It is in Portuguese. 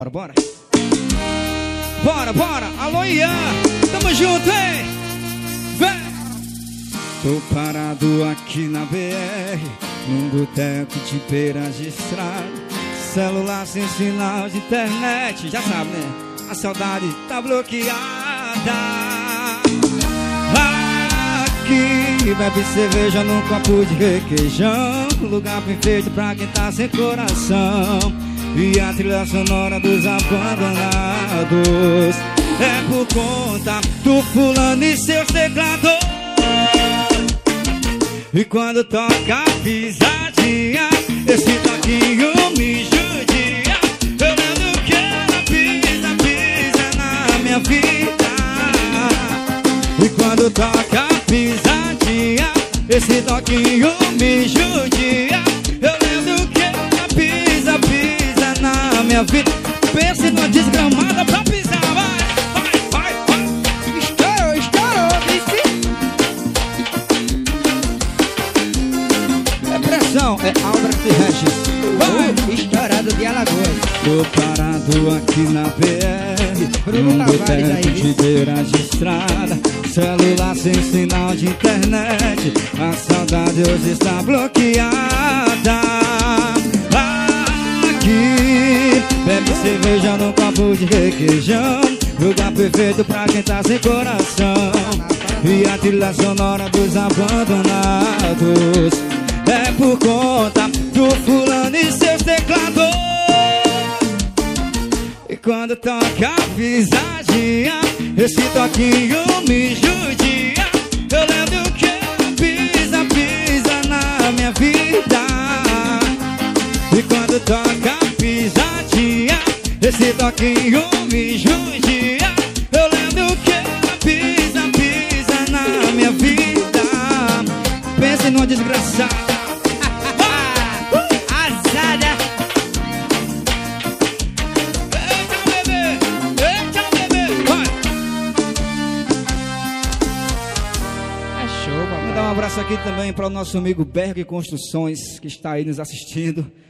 Bora. Bora, bora. Alô, Ian. Tamo junto, hein? Vem. Tô parado aqui na BR, num boteco de beira de estrada. Celular sem sinal de internet. Já sabe, né? A saudade tá bloqueada. Aqui bebe cerveja num copo de requeijão, lugar perfeito pra quem tá sem coração. E a trilha sonora dos abandonados é por conta do fulano e seus teclados. E quando toca a pisadinha, esse toquinho me judia. Eu lembro que ela pisa, pisa na minha vida. E quando toca a pisadinha, esse toquinho me judia. Eu lembro que ela pisa, pisa na minha vida. Pense numa desgramada pra pisar. Vai, vai, vai, vai. Estourou, estourou, vice. É pressão, é Albert Regis. Vai, estourado de Alagoas. Tô parado aqui na BR, num boteco de beira de estrada. Celular sem sinal de internet, a saudade hoje está bloqueada. Aqui bebe cerveja num copo de requeijão, lugar perfeito pra quem tá sem coração. E a trilha sonora dos abandonados é por conta do fulano e seus teclados. E quando toca a pisadinha, esse toquinho me judia. Eu lembro que ela pisa, pisa na minha vida. E quando toca a pisadinha, esse toquinho me judia. Eu lembro que ela pisa, pisa na minha vida. Pense numa desgraçada. Azada. Eita, bebê, eita, bebê. Vai. É show, mano. Vou dar um abraço aqui também para o nosso amigo Berg Construções, que está aí nos assistindo.